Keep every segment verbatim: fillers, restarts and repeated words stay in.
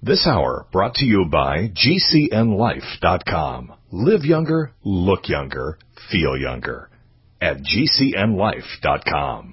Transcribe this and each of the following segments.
This hour brought to you by G C N life dot com. Live younger, look younger, feel younger at G C N life dot com.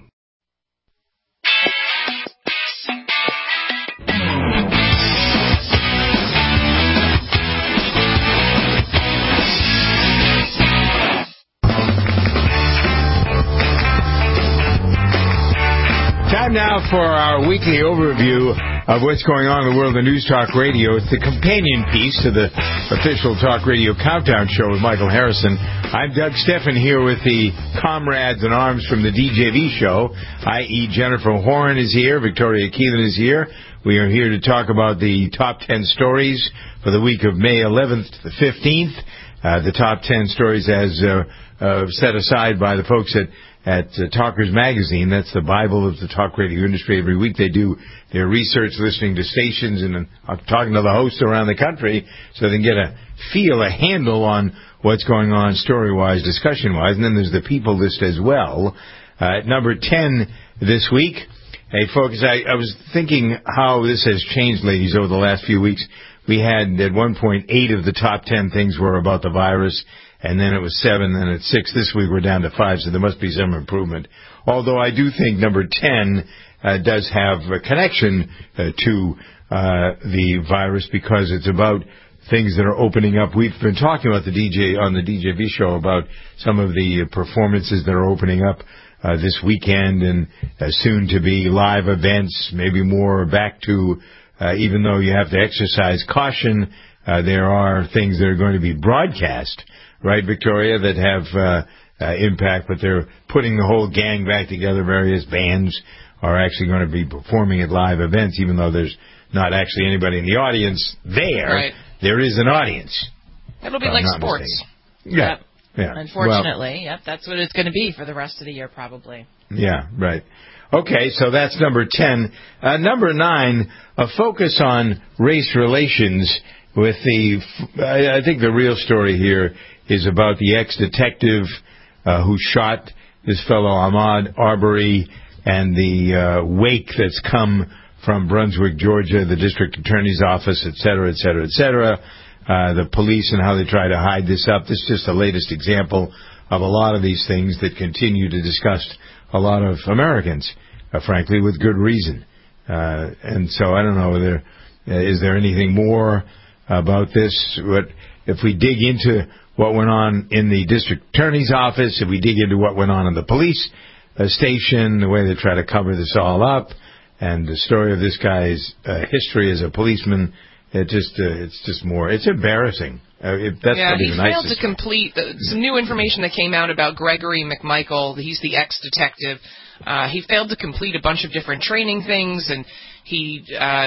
Time now for our weekly overview of what's going on in the world of News Talk Radio. It's the companion piece to the official Talk Radio Countdown Show with Michael Harrison. I'm Doug Steffen here with the comrades in arms from the D J V show, that is. Jennifer Horn is here, Victoria Keelan is here. We are here to talk about the top ten stories for the week of May eleventh to the fifteenth. Uh, the top ten stories as uh, uh, set aside by the folks at at uh, Talkers Magazine. That's the Bible of the talk radio industry. Every week they do their research, listening to stations and uh, talking to the hosts around the country so they can get a feel, a handle on what's going on story-wise, discussion-wise. And then there's the people list as well. Uh, at number ten this week, hey, folks, I, I was thinking how this has changed, ladies, over the last few weeks. We had, at one point, eight of the top ten things were about the virus. And then it was seven, then at six. This week we're down to five, so there must be some improvement. Although I do think number ten uh, does have a connection uh, to uh, the virus because it's about things that are opening up. We've been talking about the D J on the D J V show about some of the performances that are opening up uh, this weekend and uh, soon to be live events, maybe more back to, uh, even though you have to exercise caution, uh, there are things that are going to be broadcast. Right, Victoria, that have uh, uh, impact, but they're putting the whole gang back together. Various bands are actually going to be performing at live events, even though there's not actually anybody in the audience there. Right. There is an audience. It'll be like sports. Mistaken. Yeah. Yep. yeah. Unfortunately, well, yep, that's what it's going to be for the rest of the year, probably. Yeah, right. Okay, so that's number ten. Uh, number nine, a focus on race relations with the, I, I think the real story here is about the ex-detective uh, who shot this fellow Ahmaud Arbery and the uh, wake that's come from Brunswick, Georgia, the district attorney's office, et cetera, et cetera, et cetera. Uh, the police and how they try to hide this up. This is just the latest example of a lot of these things that continue to disgust a lot of Americans, uh, frankly, with good reason. Uh, and so I don't know, whether, uh, is there anything more about this? What, if we dig into what went on in the district attorney's office, if we dig into what went on in the police uh, station, the way they try to cover this all up, and the story of this guy's uh, history as a policeman, it just uh, it's just more, it's embarrassing. Uh, it, that's yeah, he failed nicest. to complete uh, some new information that came out about Gregory McMichael. He's the ex-detective. Uh, he failed to complete a bunch of different training things, and he uh,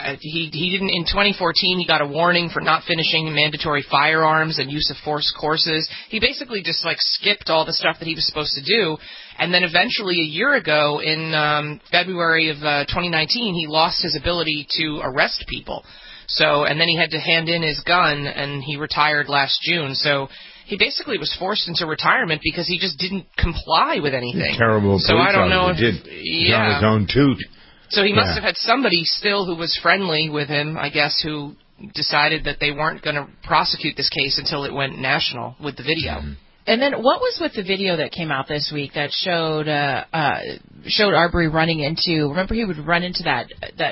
he he didn't. In twenty fourteen, he got a warning for not finishing mandatory firearms and use of force courses. He basically just like skipped all the stuff that he was supposed to do, and then eventually, a year ago, in um, February of uh, twenty nineteen, he lost his ability to arrest people. So, and then he had to hand in his gun, and he retired last June. So he basically was forced into retirement because he just didn't comply with anything. Terrible. So I don't know if did. yeah. on his own toot. So he must yeah. have had somebody still who was friendly with him, I guess, who decided that they weren't going to prosecute this case until it went national with the video. Mm-hmm. And then what was with the video that came out this week that showed uh, uh, showed Arbery running into? Remember, he would run into that that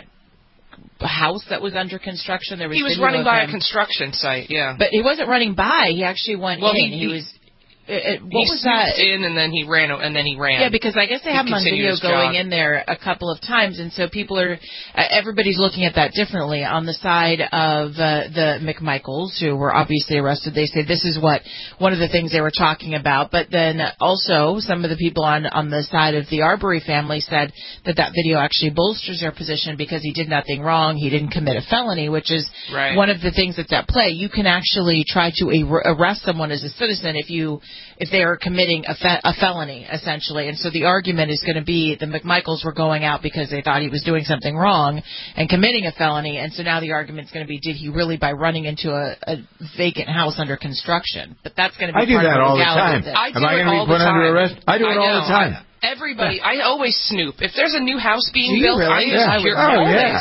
house that was under construction. There was he was video running of by him. a construction site, yeah. But he wasn't running by. He actually went well, in. He, he, he was. It, it, what he was that? in and then he ran and then he ran. Yeah, because I guess they he have him on video going jog. in there a couple of times, and so people are, uh, everybody's looking at that differently. On the side of uh, the McMichaels, who were obviously arrested, they say this is what one of the things they were talking about. But then also some of the people on on the side of the Arbery family said that that video actually bolsters their position because he did nothing wrong, he didn't commit a felony, which is right. one of the things that's at play. You can actually try to ar- arrest someone as a citizen if you if they are committing a, fe- a felony, essentially. And so the argument is going to be the McMichaels were going out because they thought he was doing something wrong and committing a felony. And so now the argument is going to be, did he really by running into a, a vacant house under construction? But that's going to be I do part that of the all the legality time. of this. I do Am I going it to all be put the under time. arrest? I do it I all the time. I, everybody, I always snoop. If there's a new house being Do you built, really? I just Yeah. hear, I would Oh, know yes. that.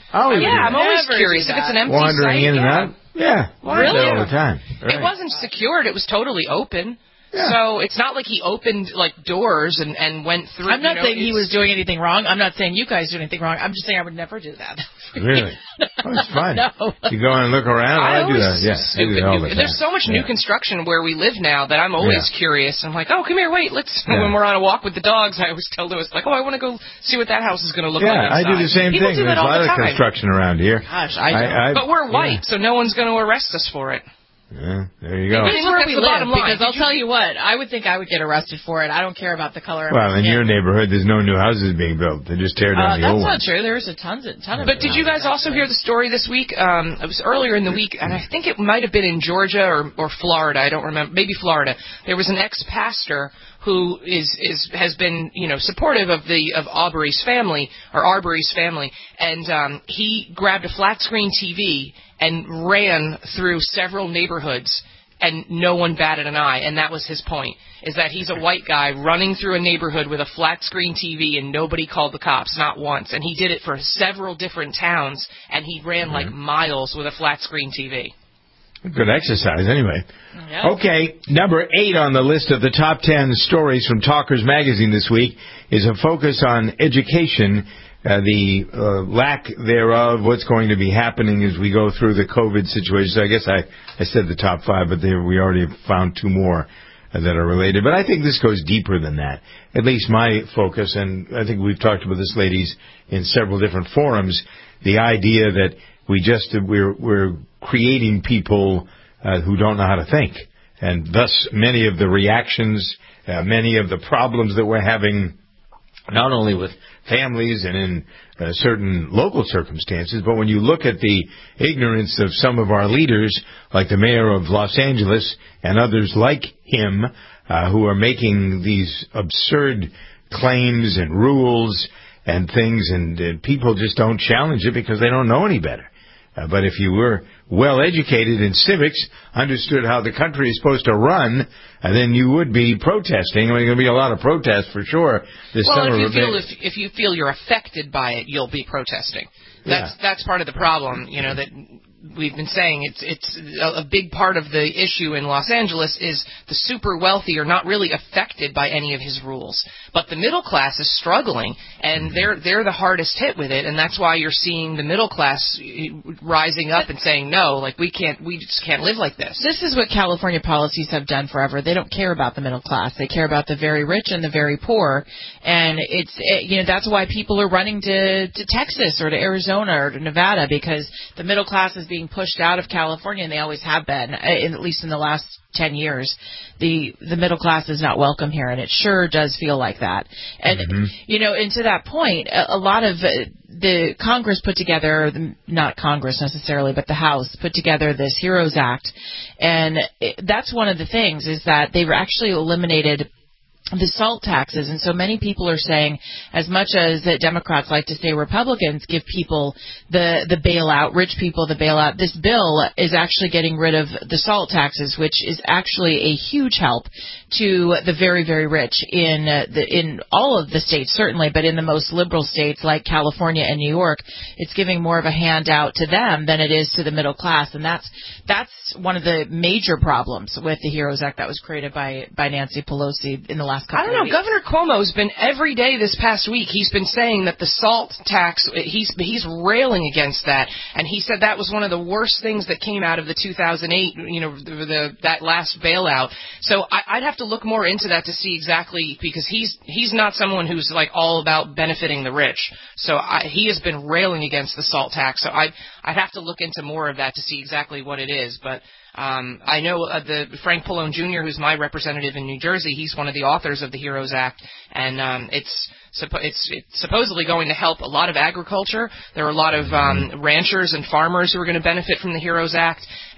Oh, yeah, yeah. I'm always Never curious do if it's an that. empty Wandering site. in and yeah. out. Yeah. Why? I do that Yeah. all the time. Right. It wasn't secured. It was totally open. Yeah. So it's not like he opened like doors and, and went through. I'm not you know, saying he was doing anything wrong. I'm not saying you guys did anything wrong. I'm just saying I would never do that. Really? Oh, it's fun. No. You go in and look around. I I, do always that. Yeah, I do that all the time. There's so much yeah. new construction where we live now that I'm always Yeah. curious. I'm like, oh, come here, wait, let's. Yeah. When we're on a walk with the dogs, I always tell Lewis, like, oh, I want to go see what that house is going to look Yeah, like I inside. do the same People thing. do There's that a all lot the of time. construction around here. Gosh, I don't. I, I, But we're white, yeah. so no one's going to arrest us for it. Yeah, there you go. Maybe- It's Look, where that's we the live, bottom line. because I'll Did you- tell you what, I would think I would get arrested for it. I don't care about the color of Well, my in skin. your neighborhood, there's no new houses being built. They just tear Uh, down the that's old not ones. true. There's a tons of, ton of But did you guys houses, also actually. hear the story this week? Um, it was earlier in the week, and I think it might have been in Georgia or, or Florida. I don't remember. Maybe Florida. There was an ex-pastor who is is has been you know supportive of the of Aubrey's family or Arbery's family, and um, he grabbed a flat screen T V and ran through several neighborhoods. And no one batted an eye, and that was his point, is that he's a white guy running through a neighborhood with a flat-screen T V, and nobody called the cops, not once. And he did it for several different towns, and he ran mm-hmm. like miles with a flat-screen T V. Good exercise, anyway. Yeah. Okay, number eight on the list of the top ten stories from Talkers Magazine this week is a focus on education, uh, the uh, lack thereof, what's going to be happening as we go through the COVID situation. So I guess I, I said the top five, but there we already found two more uh, that are related. But I think this goes deeper than that. At least my focus, and I think we've talked about this, ladies, in several different forums, the idea that we just, we're, we're creating people uh, who don't know how to think. And thus many of the reactions, uh, many of the problems that we're having, not only with families and in uh, certain local circumstances, but when you look at the ignorance of some of our leaders, like the mayor of Los Angeles and others like him, uh, who are making these absurd claims and rules and things, and, and people just don't challenge it because they don't know any better. Uh, but if you were well educated in civics, understood how the country is supposed to run, uh, then you would be protesting. I mean, there's going to be a lot of protests for sure this well, summer. Well, if you feel if, if you feel you're affected by it, you'll be protesting. That's yeah. that's part of the problem. You know that we've been saying it's it's a, a big part of the issue in Los Angeles is the super wealthy are not really affected by any of his rules, but the middle class is struggling, and they're they're the hardest hit with it, and that's why you're seeing the middle class rising up and saying no, like we can't, we just can't live like this. This is what California policies have done forever. They don't care about the middle class. They care about the very rich and the very poor, and it's it, you know that's why people are running to to Texas or to Arizona or to Nevada, because the middle class is being pushed out of California, and they always have been, at least in the last ten years. The the middle class is not welcome here, and it sure does feel like that. And, mm-hmm. you know, and to that point, a, a lot of uh, the Congress put together, not Congress necessarily, but the House put together this HEROES Act, and it, that's one of the things is that they've actually eliminated the SALT taxes, and so many people are saying, as much as the Democrats like to say Republicans give people the the bailout, rich people the bailout, this bill is actually getting rid of the SALT taxes, which is actually a huge help to the very, very rich in uh, the in all of the states, certainly, but in the most liberal states like California and New York, it's giving more of a handout to them than it is to the middle class, and that's that's one of the major problems with the HEROES Act that was created by by Nancy Pelosi in the last I don't know. weeks. Governor Cuomo's been every day this past week. He's been saying that the SALT tax. He's he's railing against that, and he said that was one of the worst things that came out of the two thousand eight. You know, the, the that last bailout. So I, I'd have to look more into that to see exactly, because he's he's not someone who's like all about benefiting the rich. So I, he has been railing against the SALT tax. So I I'd have to look into more of that to see exactly what it is, but. Um, I know uh, the Frank Pallone Junior, who's my representative in New Jersey. He's one of the authors of the HEROES Act, and um, it's, suppo- it's it's supposedly going to help a lot of agriculture. There are a lot of um, ranchers and farmers who are going to benefit from the HEROES Act,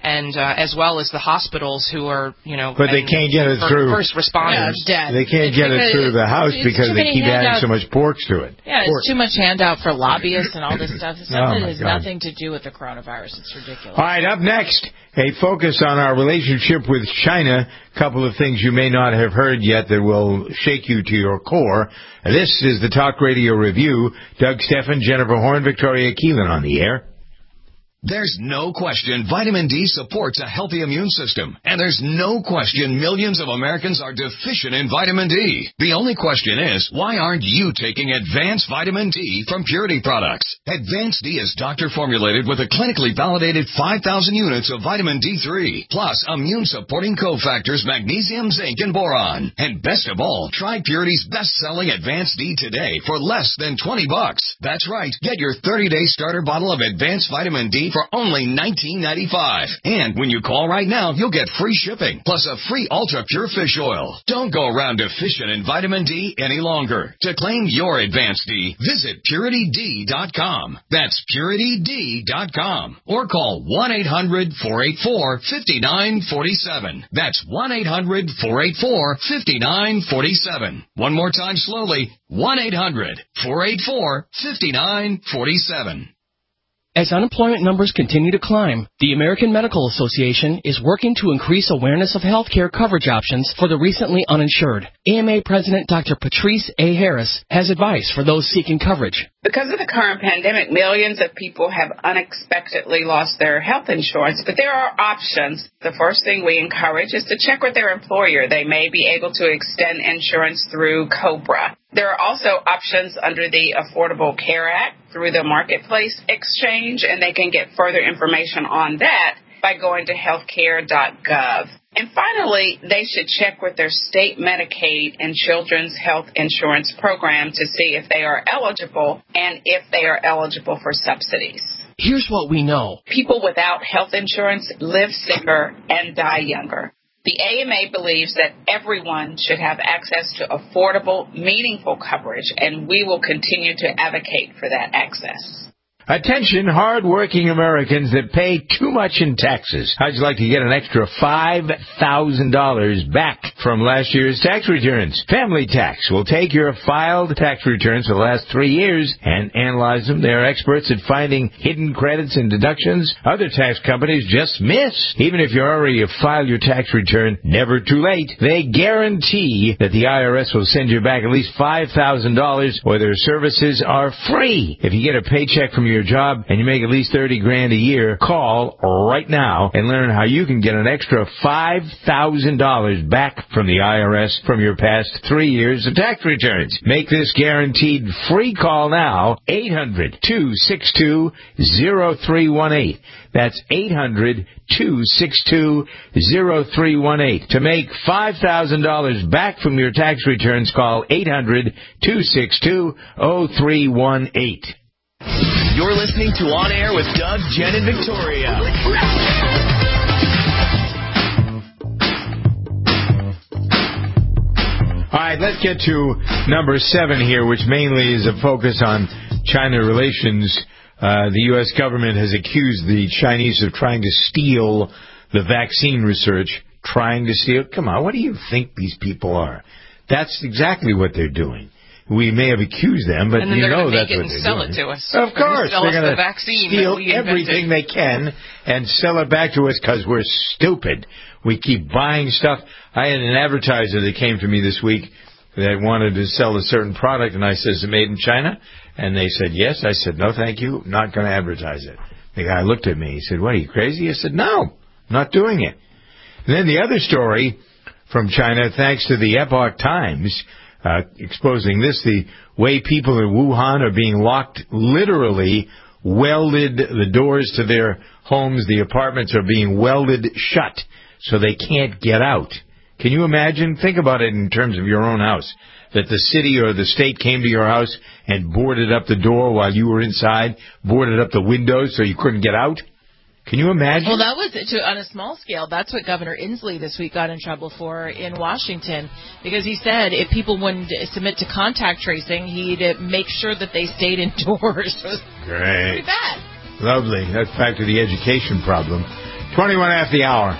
and uh, as well as the hospitals who are, you know, but they can't get it through first responders. Yeah, they can't it's get it through the House because they keep adding so much porks to it. Yeah, Pork. it's too much handout for lobbyists and all this stuff. It's Oh, something that has God. nothing to do with the coronavirus. It's ridiculous. All right, up next, a focus on our relationship with China. A couple of things you may not have heard yet that will shake you to your core. This is the Talk Radio Review. Doug Steffen, Jennifer Horn, Victoria Keelan on the air. There's no question vitamin D supports a healthy immune system. And there's no question millions of Americans are deficient in vitamin D. The only question is, why aren't you taking Advanced Vitamin D from Purity Products? Advanced D is doctor-formulated with a clinically validated five thousand units of vitamin D three, plus immune-supporting cofactors magnesium, zinc, and boron. And best of all, try Purity's best-selling Advanced D today for less than twenty bucks. That's right. Get your thirty-day starter bottle of Advanced Vitamin D for only nineteen ninety-five. And when you call right now, you'll get free shipping, plus a free Ultra Pure Fish Oil. Don't go around deficient in vitamin D any longer. To claim your Advanced D, visit Purity D dot com. That's Purity D dot com. Or call one eight hundred four eight four five nine four seven. That's one eight hundred four eight four five nine four seven. One more time slowly, one eight hundred four eight four five nine four seven. As unemployment numbers continue to climb, the American Medical Association is working to increase awareness of health care coverage options for the recently uninsured. A M A President Doctor Patrice A. Harris has advice for those seeking coverage. Because of the current pandemic, millions of people have unexpectedly lost their health insurance, but there are options. The first thing we encourage is to check with their employer. They may be able to extend insurance through COBRA. There are also options under the Affordable Care Act through the Marketplace Exchange, and they can get further information on that by going to healthcare dot gov. And finally, they should check with their state Medicaid and Children's Health Insurance Program to see if they are eligible and if they are eligible for subsidies. Here's what we know. People without health insurance live sicker and die younger. The A M A believes that everyone should have access to affordable, meaningful coverage, and we will continue to advocate for that access. Attention, hard-working Americans that pay too much in taxes. How'd you like to get an extra five thousand dollars back from last year's tax returns? Family Tax will take your filed tax returns for the last three years and analyze them. They're experts at finding hidden credits and deductions other tax companies just miss. Even if you already have filed your tax return, never too late. They guarantee that the I R S will send you back at least five thousand dollars or their services are free. If you get a paycheck from your job and you make at least thirty grand a year, call right now and learn how you can get an extra five thousand dollars back from the I R S from your past three years of tax returns. Make this guaranteed free call now, eight hundred two six two zero three one eight. That's eight hundred two six two zero three one eight. To make five thousand dollars back from your tax returns, call eight hundred two six two zero three one eight. You're listening to On Air with Doug, Jen, and Victoria. All right, let's get to number seven here, which mainly is a focus on China relations. Uh, the U S government has accused the Chinese of trying to steal the vaccine research. Trying to steal? Come on, what do you think these people are? That's exactly what they're doing. We may have accused them, but you know that's what they're doing. And then they're going to make it and sell doing. it to us. Of course. Sell they're us going the vaccine to steal that we everything they can and sell it back to us because we're stupid. We keep buying stuff. I had an advertiser that came to me this week that wanted to sell a certain product, and I said, is it made in China? And they said, yes. I said, no, thank you. I'm not going to advertise it. The guy looked at me. He said, what, are you crazy? I said, no, I'm not doing it. And then the other story from China, thanks to the Epoch Times, Uh, exposing this, the way people in Wuhan are being locked, literally welded, the doors to their homes, the apartments are being welded shut so they can't get out. Can you imagine? Think about it in terms of your own house, that the city or the state came to your house and boarded up the door while you were inside, boarded up the windows so you couldn't get out. Can you imagine? Well, that was to, on a small scale. That's what Governor Inslee this week got in trouble for in Washington, because he said if people wouldn't submit to contact tracing, he'd make sure that they stayed indoors. It was Great. pretty bad. Lovely. That's back to the education problem. twenty-one after the hour.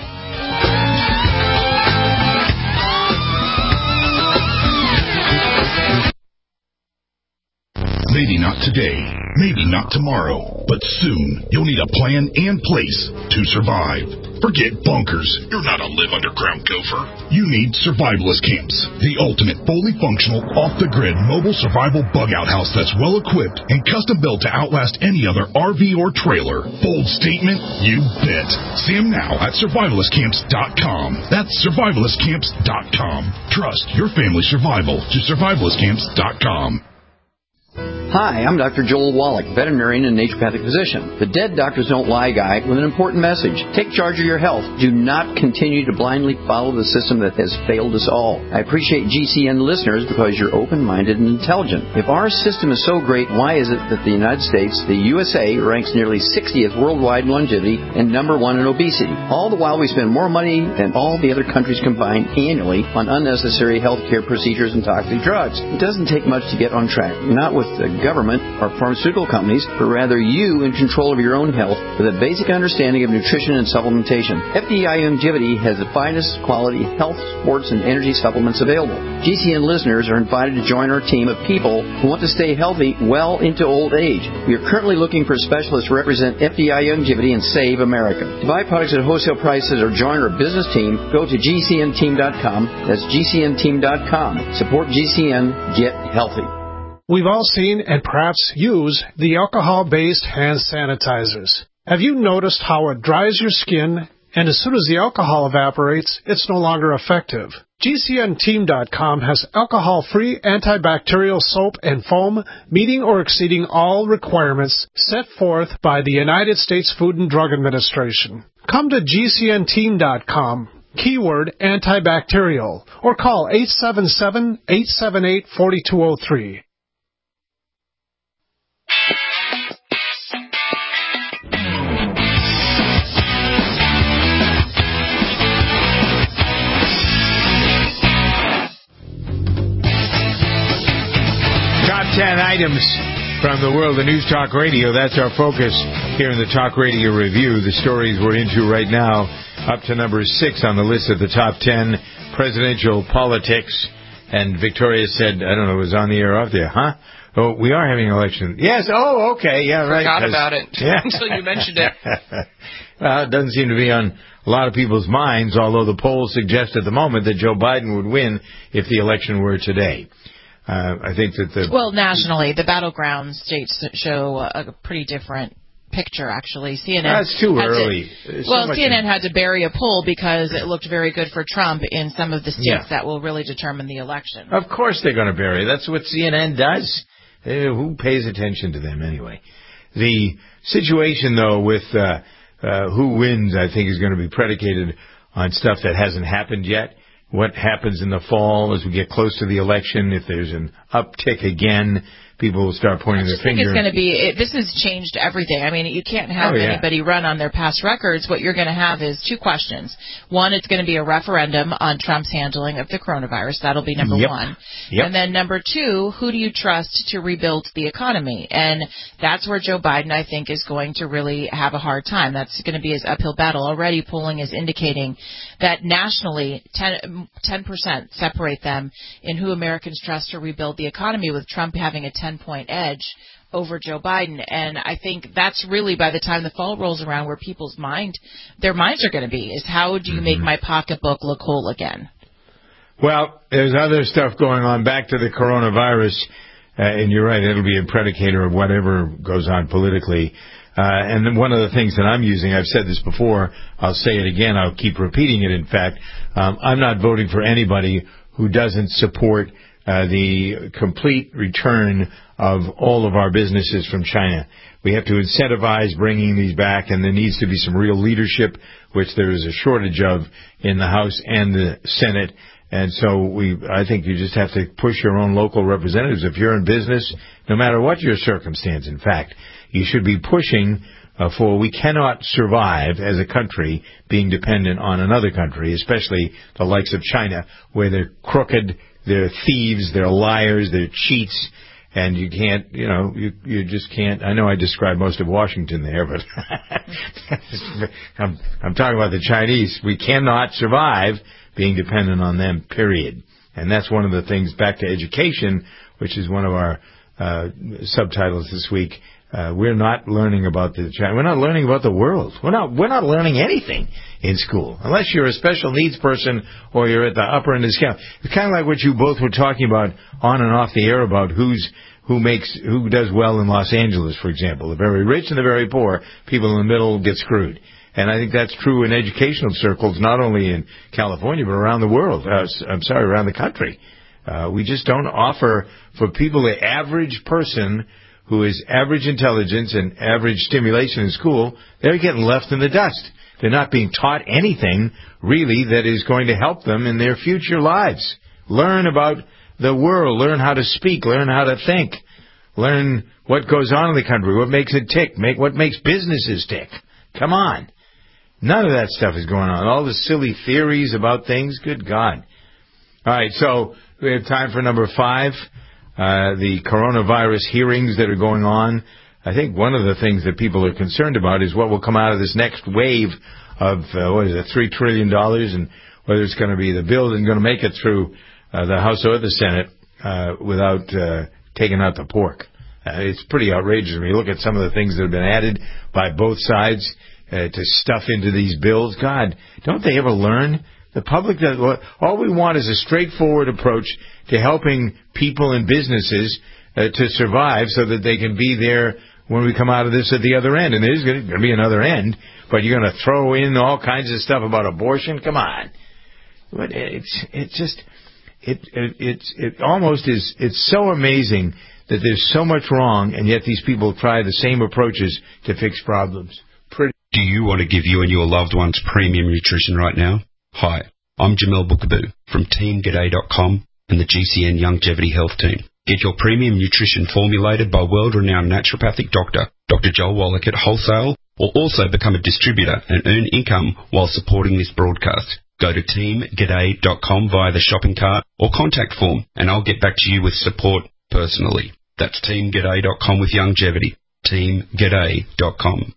Maybe not today, maybe not tomorrow, but soon you'll need a plan and place to survive. Forget bunkers. You're not a live underground gopher. You need Survivalist Camps, the ultimate fully functional, off-the-grid mobile survival bug-out house that's well-equipped and custom-built to outlast any other R V or trailer. Bold statement? You bet. See them now at survivalist camps dot com. That's survivalist camps dot com. Trust your family's survival to survivalist camps dot com. Hi, I'm Doctor Joel Wallach, veterinarian and naturopathic physician. The Dead Doctors Don't Lie guy with an important message. Take charge of your health. Do not continue to blindly follow the system that has failed us all. I appreciate G C N listeners because you're open-minded and intelligent. If our system is so great, why is it that the United States, the U S A, ranks nearly sixtieth worldwide in longevity and number one in obesity? All the while we spend more money than all the other countries combined annually on unnecessary health care procedures and toxic drugs. It doesn't take much to get on track. Not with the government or pharmaceutical companies, but rather you in control of your own health with a basic understanding of nutrition and supplementation. F D I Longevity has the finest quality health, sports, and energy supplements available. G C N listeners are invited to join our team of people who want to stay healthy well into old age. We are currently looking for specialists to represent F D I Longevity and Save America. To buy products at wholesale prices or join our business team, go to G C N team dot com. That's G C N team dot com. Support G C N. Get healthy. We've all seen and perhaps use the alcohol-based hand sanitizers. Have you noticed how it dries your skin, and as soon as the alcohol evaporates, it's no longer effective? G C N team dot com has alcohol-free antibacterial soap and foam meeting or exceeding all requirements set forth by the United States Food and Drug Administration. Come to G C N team dot com. Keyword antibacterial, or call eight seven seven, eight seven eight, four two zero three. Top ten items from the world of News Talk Radio. That's our focus here in the Talk Radio Review. The stories we're into right now, up to number six on the list of the top ten presidential politics. And Victoria said, I don't know, it was on the air off there, huh? Oh, we are having an election. Yes, oh, okay, yeah, right. Forgot about it yeah. until you mentioned it. Well, it doesn't seem to be on a lot of people's minds, although the polls suggest at the moment that Joe Biden would win if the election were today. Uh, I think that the... Well, nationally, the battleground states show a pretty different picture, actually. C N N That's too early. To, well, so C N N in... had to bury a poll because it looked very good for Trump in some of the states yeah. that will really determine the election. Of course they're going to bury. That's what C N N does. Uh, who pays attention to them anyway? The situation, though, with uh, uh, who wins, I think, is going to be predicated on stuff that hasn't happened yet. What happens in the fall as we get close to the election? If there's an uptick again, people will start pointing their finger. I think it's going to be, it, this has changed everything. I mean, you can't have oh, yeah. anybody run on their past records. What you're going to have is two questions. One, it's going to be a referendum on Trump's handling of the coronavirus. That'll be number yep. one. Yep. And then number two, who do you trust to rebuild the economy? And that's where Joe Biden, I think, is going to really have a hard time. That's going to be his uphill battle. Already polling is indicating that nationally, ten percent separate them in who Americans trust to rebuild the economy, with Trump having a ten-point edge over Joe Biden. And I think that's really, by the time the fall rolls around, where people's mind, their minds are going to be, is how do you make my pocketbook look whole again? Well, there's other stuff going on. Back to the coronavirus, uh, and you're right, it'll be a predicator of whatever goes on politically. Uh, and then one of the things that I'm using, I've said this before, I'll say it again, I'll keep repeating it, in fact, um, I'm not voting for anybody who doesn't support uh, the complete return of all of our businesses from China. We have to incentivize bringing these back, and there needs to be some real leadership, which there is a shortage of in the House and the Senate. And so we, I think you just have to push your own local representatives. If you're in business, no matter what your circumstance, in fact, you should be pushing uh, for we cannot survive as a country being dependent on another country, especially the likes of China, where they're crooked, they're thieves, they're liars, they're cheats, And you can't, you know, you you just can't. I know I described most of Washington there, but I'm, I'm talking about the Chinese. We cannot survive being dependent on them, period. And that's one of the things, back to education, which is one of our uh, subtitles this week. Uh, we're not learning about the China. We're not learning about the world. We're not. We're not learning anything in school, unless you're a special needs person or you're at the upper end of the scale. It's kind of like what you both were talking about on and off the air about who's who makes who does well in Los Angeles, for example. The very rich and the very poor. People in the middle get screwed. And I think that's true in educational circles, not only in California, but around the world. Uh, I'm sorry, around the country. Uh, we just don't offer for people, the average person who is average intelligence and average stimulation in school, they're getting left in the dust. They're not being taught anything, really, that is going to help them in their future lives. Learn about the world. Learn how to speak. Learn how to think. Learn what goes on in the country, what makes it tick, make what makes businesses tick. Come on. None of that stuff is going on. All the silly theories about things, good God. All right, so we have time for number five, uh, the coronavirus hearings that are going on. I think one of the things that people are concerned about is what will come out of this next wave of, uh, what is it, three trillion dollars, and whether it's going to be the bill that's going to make it through uh, the House or the Senate uh, without uh, taking out the pork. Uh, it's pretty outrageous when you look at some of the things that have been added by both sides uh, to stuff into these bills. God, don't they ever learn? The public, does, all we want is a straightforward approach to helping people and businesses uh, to survive so that they can be there when we come out of this at the other end. And there's going to be another end, but you're going to throw in all kinds of stuff about abortion? Come on. But it's it's just, it, it, it's, it almost is, it's so amazing that there's so much wrong, and yet these people try the same approaches to fix problems. Pretty. Do you want to give you and your loved ones premium nutrition right now? Hi, I'm Jamel Bookaboo from Team G'day dot com and the G C N Longevity Health Team. Get your premium nutrition formulated by world-renowned naturopathic doctor, Doctor Joel Wallach at wholesale, or also become a distributor and earn income while supporting this broadcast. Go to Team G'day dot com via the shopping cart or contact form, and I'll get back to you with support personally. That's Team G'day dot com with longevity. Team G'day dot com.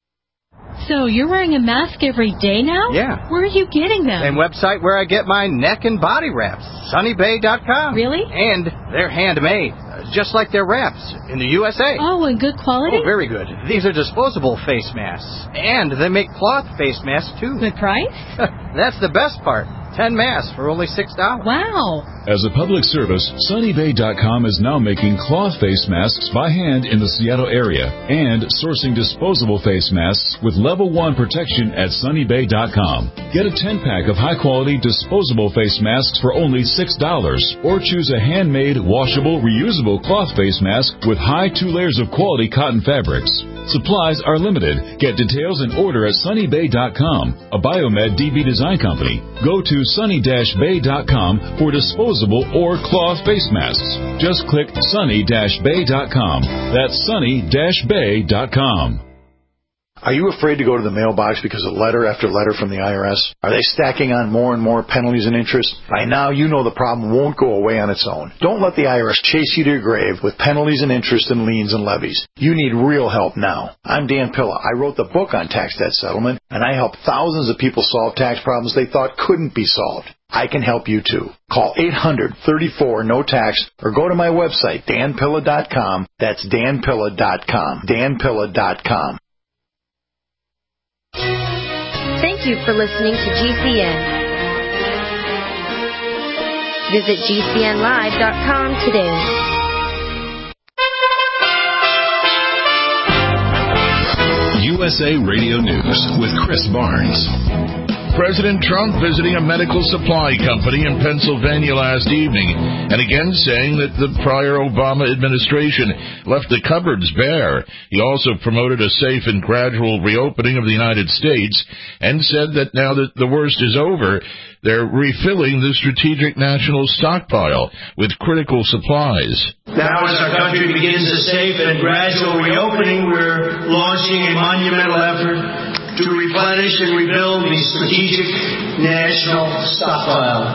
So you're wearing a mask every day now? Yeah. Where are you getting them? Same website where I get my neck and body wraps, Sunny Bay dot com. Really? And they're handmade, just like their wraps in the U S A. Oh, and good quality? Oh, very good. These are disposable face masks. And they make cloth face masks, too. Good price? That's the best part. Ten masks for only six dollars. Wow. As a public service, Sunny Bay dot com is now making cloth face masks by hand in the Seattle area and sourcing disposable face masks with level one protection at Sunny Bay dot com. Get a ten-pack of high-quality disposable face masks for only six dollars, or choose a handmade, washable, reusable cloth face mask with high two layers of quality cotton fabrics. Supplies are limited. Get details and order at Sunny Bay dot com, a Biomed D B design company. Go to Sunny Bay dot com for disposable or cloth face masks. Just click Sunny Bay dot com. That's Sunny Bay dot com. Are you afraid to go to the mailbox because of letter after letter from the I R S? Are they stacking on more and more penalties and interest? By now, you know the problem won't go away on its own. Don't let the I R S chase you to your grave with penalties and interest and liens and levies. You need real help now. I'm Dan Pilla. I wrote the book on tax debt settlement, and I help thousands of people solve tax problems they thought couldn't be solved. I can help you too. Call eight hundred, thirty-four, no tax or go to my website, Dan Pilla dot com. That's Dan Pilla dot com. Dan Pilla dot com. Thank you for listening to G C N. Visit G C N live dot com today. U S A Radio News with Chris Barnes. President Trump visiting a medical supply company in Pennsylvania last evening, and again saying that the prior Obama administration left the cupboards bare. He also promoted a safe and gradual reopening of the United States and said that now that the worst is over, they're refilling the strategic national stockpile with critical supplies. Now as our country begins a safe and gradual reopening, we're launching a monumental effort to replenish and rebuild the strategic national stockpile.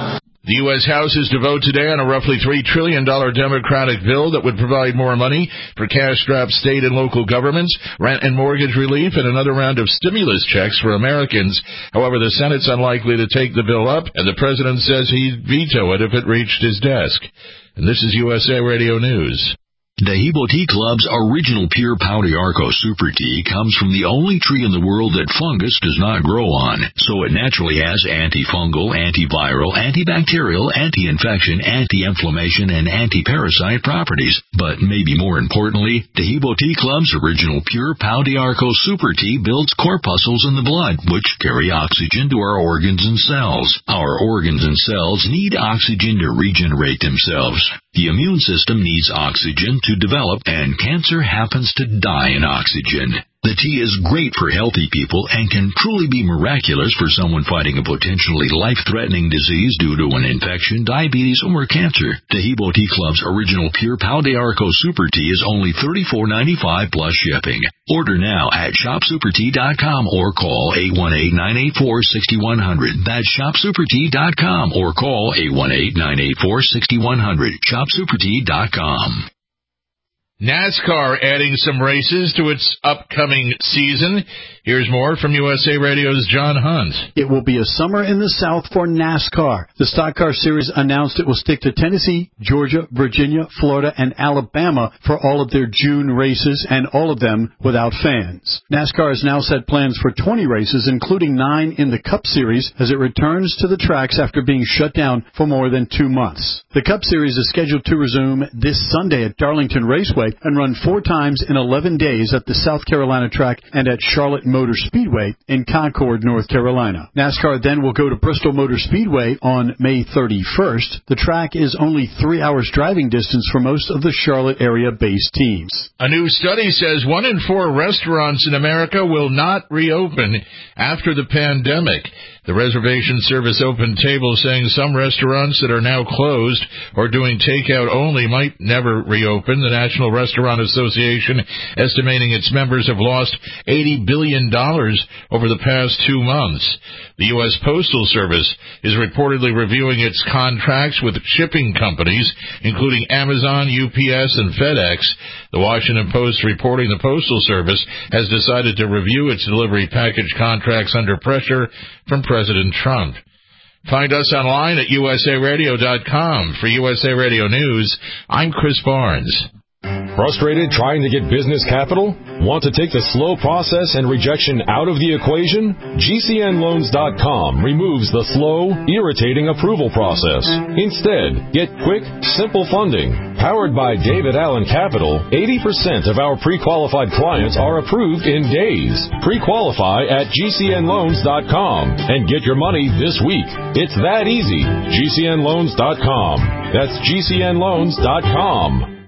The U S House is to vote today on a roughly three trillion dollars Democratic bill that would provide more money for cash-strapped state and local governments, rent and mortgage relief, and another round of stimulus checks for Americans. However, the Senate's unlikely to take the bill up, and the president says he'd veto it if it reached his desk. And this is U S A Radio News. Dehibo Tea Club's original pure Pau d'Arco Super Tea comes from the only tree in the world that fungus does not grow on, so it naturally has antifungal, antiviral, antibacterial, anti-infection, anti-inflammation, and anti-parasite properties. But maybe more importantly, Dehibo Tea Club's original pure Pau d'Arco Super Tea builds corpuscles in the blood, which carry oxygen to our organs and cells. Our organs and cells need oxygen to regenerate themselves. The immune system needs oxygen to develop, and cancer happens to die in oxygen. The tea is great for healthy people and can truly be miraculous for someone fighting a potentially life-threatening disease due to an infection, diabetes, or cancer. Dehibo Tea Club's original pure Pau d'Arco Super Tea is only thirty-four ninety-five plus shipping. Order now at shop super tea dot com or call eight one eight, nine eight four, six one zero zero. That's shop super tea dot com or call eight one eight, nine eight four, six one zero zero. shop super tea dot com. NASCAR adding some races to its upcoming season. Here's more from U S A Radio's John Hunt. It will be a summer in the South for NASCAR. The Stock Car Series announced it will stick to Tennessee, Georgia, Virginia, Florida, and Alabama for all of their June races, and all of them without fans. NASCAR has now set plans for twenty races, including nine in the Cup Series, as it returns to the tracks after being shut down for more than two months. The Cup Series is scheduled to resume this Sunday at Darlington Raceway and run four times in eleven days at the South Carolina track and at Charlotte Motor Speedway in Concord, North Carolina. NASCAR then will go to Bristol Motor Speedway on May thirty-first. The track is only three hours driving distance for most of the Charlotte area-based teams. A new study says one in four restaurants in America will not reopen after the pandemic. The reservation service Open Table saying some restaurants that are now closed or doing takeout only might never reopen. The National Restaurant Association estimating its members have lost eighty billion dollars over the past two months. The U S Postal Service is reportedly reviewing its contracts with shipping companies, including Amazon, U P S, and FedEx. The Washington Post reporting the Postal Service has decided to review its delivery package contracts under pressure from President Trump. Find us online at U S A radio dot com. For U S A Radio News, I'm Chris Barnes. Frustrated trying to get business capital? Want to take the slow process and rejection out of the equation? G C N loans dot com removes the slow, irritating approval process. Instead, get quick, simple funding. Powered by David Allen Capital, eighty percent of our pre-qualified clients are approved in days. Pre-qualify at G C N loans dot com and get your money this week. It's that easy. G C N loans dot com. That's G C N loans dot com.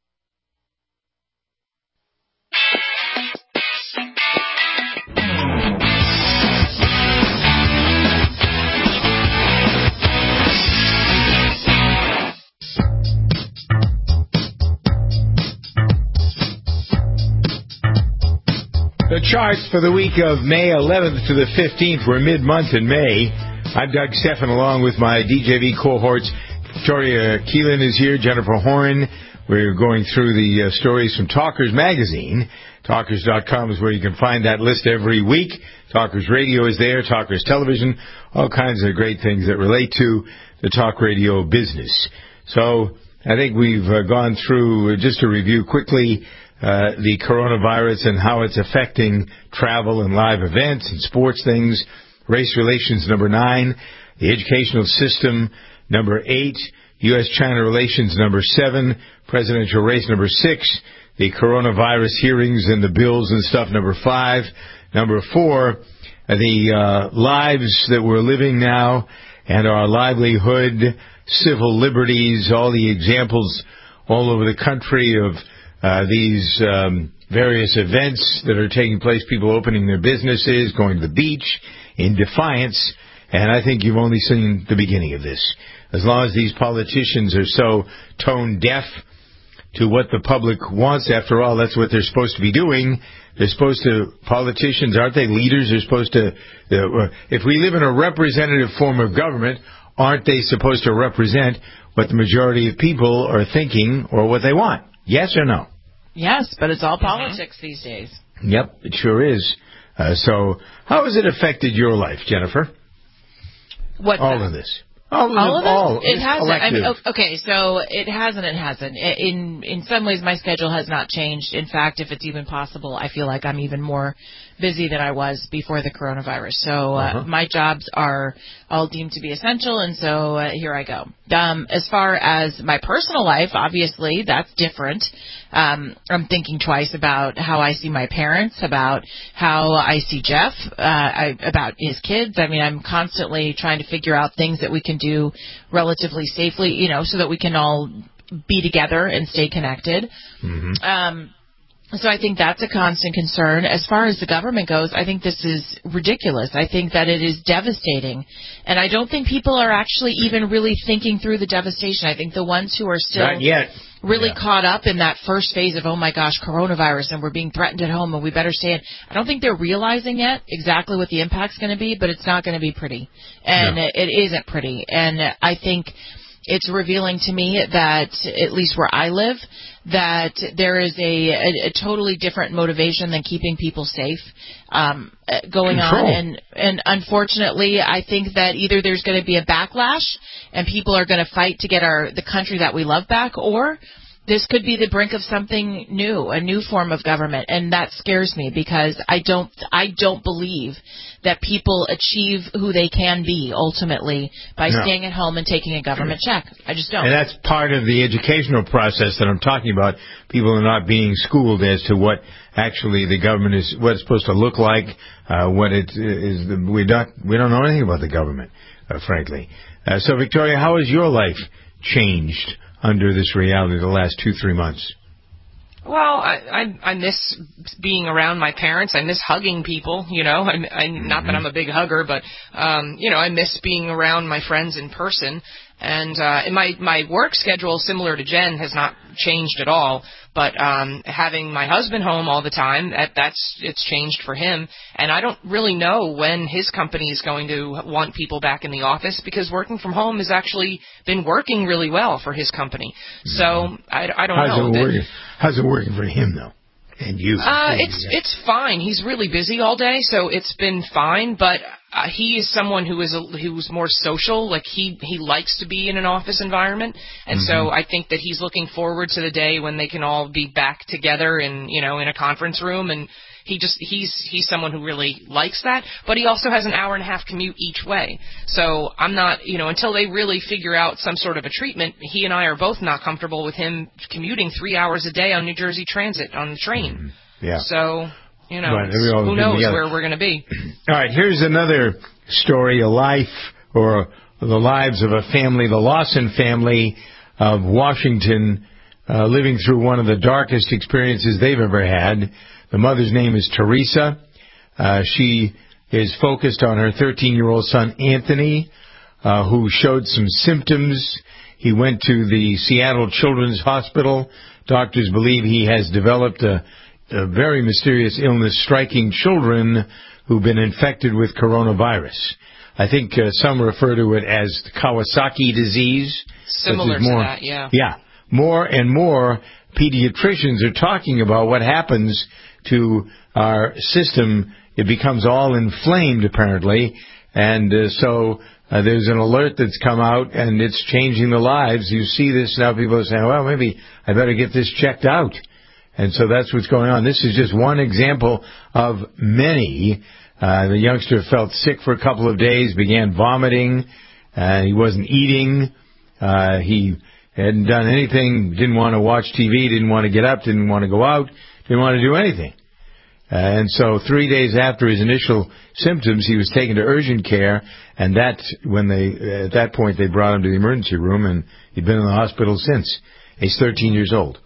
The charts for the week of May eleventh to the fifteenth were mid-month in May. I'm Doug Stephan along with my D J V cohorts. Victoria Keelan is here, Jennifer Horn. We're going through the uh, stories from Talkers Magazine. Talkers dot com is where you can find that list every week. Talkers Radio is there, Talkers Television, all kinds of great things that relate to the talk radio business. So I think we've uh, gone through, uh, just to review quickly, Uh, the coronavirus and how it's affecting travel and live events and sports things. Race relations, number nine. The educational system, number eight. U S China relations, number seven. Presidential race, number six. The coronavirus hearings and the bills and stuff, number five. Number four, the uh, lives that we're living now and our livelihood, civil liberties, all the examples all over the country of Uh, these um, various events that are taking place, people opening their businesses, going to the beach in defiance, and I think you've only seen the beginning of this. As long as these politicians are so tone deaf to what the public wants, after all, that's what they're supposed to be doing. They're supposed to, politicians, aren't they leaders? They're supposed to, uh, if we live in a representative form of government, aren't they supposed to represent what the majority of people are thinking or what they want? Yes or no? Yes, but it's all politics these days. Yep, it sure is. Uh, so how has it affected your life, Jennifer? What's all that? of this. All, all of it? all It hasn't. I mean, collective. okay, so it has and it hasn't. In in some ways, my schedule has not changed. In fact, if it's even possible, I feel like I'm even more busy than I was before the coronavirus. So uh, Uh-huh. my jobs are all deemed to be essential, and so uh, here I go. Um, as far as my personal life, obviously, that's different. Um, I'm thinking twice about how I see my parents, about how I see Jeff, uh, I, about his kids. I mean, I'm constantly trying to figure out things that we can do relatively safely, you know, so that we can all be together and stay connected. Mm-hmm. Um, so I think that's a constant concern. As far as the government goes, I think this is ridiculous. I think that it is devastating. And I don't think people are actually even really thinking through the devastation. I think the ones who are still Not yet. really Yeah. caught up in that first phase of, oh my gosh, coronavirus, and we're being threatened at home, and we better stay in. I don't think they're realizing yet exactly what the impact's going to be, but it's not going to be pretty. And No. it, it isn't pretty. And I think it's revealing to me that, at least where I live, that there is a, a, a totally different motivation than keeping people safe um, uh, going Control. on. And, and unfortunately, I think that either there's going to be a backlash and people are going to fight to get our the country that we love back, or this could be the brink of something new, a new form of government, and that scares me because I don't, I don't believe that people achieve who they can be ultimately by No. staying at home and taking a government check. I just don't. And that's part of the educational process that I'm talking about. People are not being schooled as to what actually the government is, what it's supposed to look like, uh, what it is. We don't, we don't know anything about the government, uh, frankly. Uh, so, Victoria, how has your life changed under this reality the last two, three months? Well, I, I I miss being around my parents. I miss hugging people. You know, I, I not that I'm a big hugger, but um, you know, I miss being around my friends in person. And uh, and my my work schedule, similar to Jen, has not changed at all. But um, having my husband home all the time, that that's it's changed for him. And I don't really know when his company is going to want people back in the office, because working from home has actually been working really well for his company. So I, I don't How's know. it That- working? How's it working for him though? And you? Uh, it's it's fine. He's really busy all day, so it's been fine. But uh, he is someone who is a, who's more social. Like he he likes to be in an office environment, and Mm-hmm. so I think that he's looking forward to the day when they can all be back together in you know in a conference room. And he just he's he's someone who really likes that. But he also has an hour and a half commute each way. So I'm not you know until they really figure out some sort of a treatment. He and I are both not comfortable with him commuting three hours a day on New Jersey Transit on the train. Yeah. So, you know, Right, it's- we all who get knows together. where we're going to be. All right, here's another story, a life or the lives of a family, the Lawson family of Washington, uh, living through one of the darkest experiences they've ever had. The mother's name is Teresa. Uh, she is focused on her thirteen-year-old son, Anthony, uh, who showed some symptoms. He went to the Seattle Children's Hospital. Doctors believe he has developed a, a very mysterious illness striking children who've been infected with coronavirus. I think uh, some refer to it as the Kawasaki disease. Similar which is to more, that, yeah. Yeah. More and more pediatricians are talking about what happens to our system. It becomes all inflamed, apparently. And uh, so uh, there's an alert that's come out, and it's changing the lives. You see this now, people are saying, well, maybe I better get this checked out. And so that's what's going on. This is just one example of many. Uh, the youngster felt sick for a couple of days, began vomiting. Uh, he wasn't eating. Uh, he hadn't done anything, didn't want to watch T V, didn't want to get up, didn't want to go out, didn't want to do anything. Uh, and so three days after his initial symptoms, he was taken to urgent care, and that when they at that point they brought him to the emergency room, and he'd been in the hospital since. He's thirteen years old.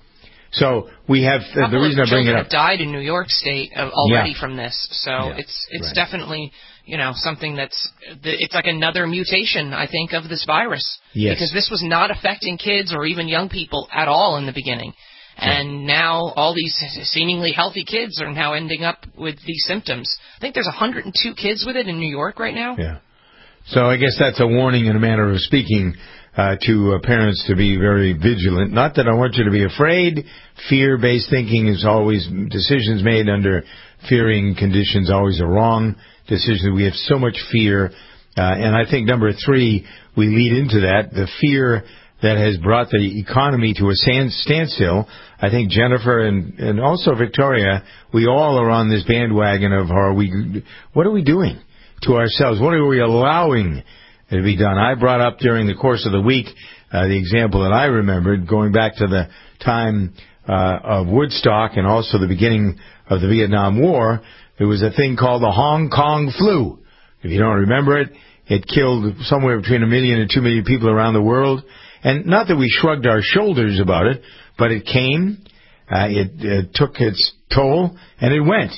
So we have uh, the Couple reason of I bring it children up. have died in New York State uh, already Yeah. from this, so Yeah, it's it's right. definitely you know something that's it's like another mutation, I think, of this virus. Yes. Because this was not affecting kids or even young people at all in the beginning. And now all these seemingly healthy kids are now ending up with these symptoms. I think there's one hundred two kids with it in New York right now. Yeah. So I guess that's a warning in a manner of speaking uh, to uh, parents to be very vigilant. Not that I want you to be afraid. Fear-based thinking is always, decisions made under fearing conditions always a wrong decision. We have so much fear. Uh, and I think number three, we lead into that, the fear that has brought the economy to a stand, standstill. I think Jennifer and, and also Victoria, we all are on this bandwagon of are we, what are we doing to ourselves? What are we allowing to be done? I brought up during the course of the week uh, the example that I remembered going back to the time uh, of Woodstock and also the beginning of the Vietnam War. There was a thing called the Hong Kong flu. If you don't remember it, it killed somewhere between a million and two million people around the world. And not that we shrugged our shoulders about it, but it came, uh, it, it took its toll, and it went.